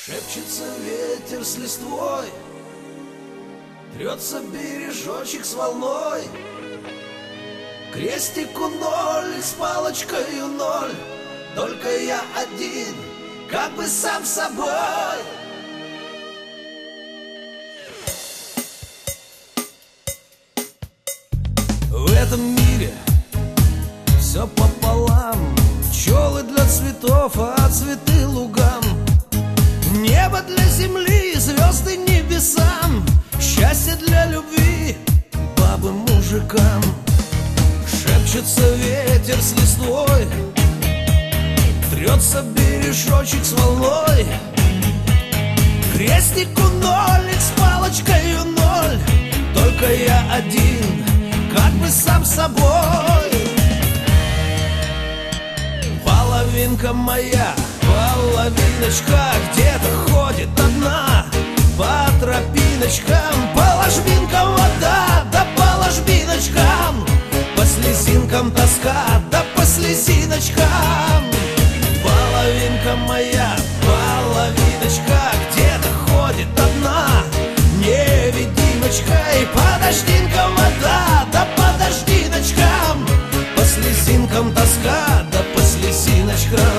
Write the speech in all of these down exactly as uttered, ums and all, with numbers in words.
Шепчется ветер с листвой, трется бережочек с волной. Крестику ноль, с палочкою ноль, только я один, как бы сам собой. В этом мире все пополам, пчелы для цветов, а цветы лугам. Небо для земли, звезды небесам, счастье для любви, бабы мужикам. Шепчется ветер с листвой, трется бережочек с волной. Крестику нолик, с палочкою ноль, только я один, как бы сам собой. Половинка моя, половиночка, где-то ходит одна по тропиночкам. По ложбинкам вода, да по ложбиночкам, по слезинкам тоска, да по слезиночкам. Половинка моя, половиночка, где-то ходит одна невидимочка. И по дождинкам вода, да по дождиночкам, по слезинкам тоска, да по слезиночкам.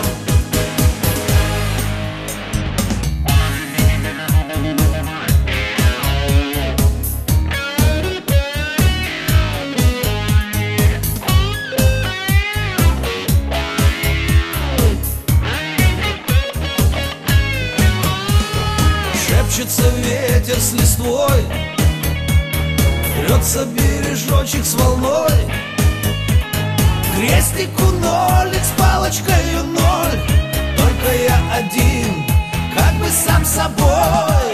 Шепчется ветер с листвой, трется бережочек с волной. Крестику нолик, с палочкою ноль, только я один, как бы сам собой.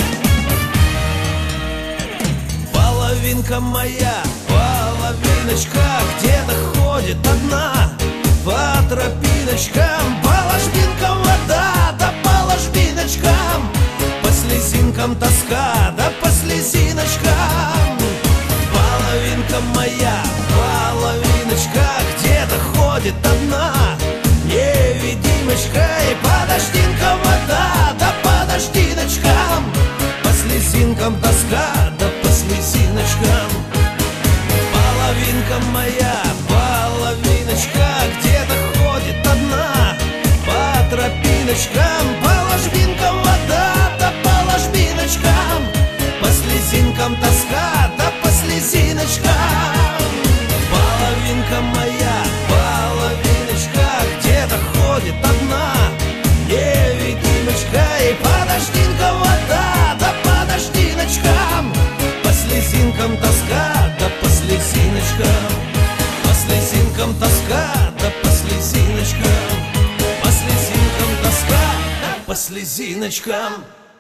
Половинка моя, половиночка, где-то ходит одна по тропиночкам. По ложбинкам вода, да по ложбиночкам, по слезинкам тоска, да по слезиночкам. Половинка моя, половиночка, где-то ходит одна невидимочка. И по дождинкам вода, да по дождиночкам, по слезинкам тоска, да по слезиночкам. Половинка моя, половиночка, где-то ходит одна по тропиночкам. По ложбинкам вода, да по ложбиночкам, по слезинкам тоска, да по слезиночкам. Половинка моя, половиночка, где-то ходит одна невидимочка. И по дождинкам вода, да по дождиночкам, по слезинкам тоска, да по слезиночкам. По слезинкам тоска, да по слезиночкам. По слезинкам тоска, да по слезиночкам.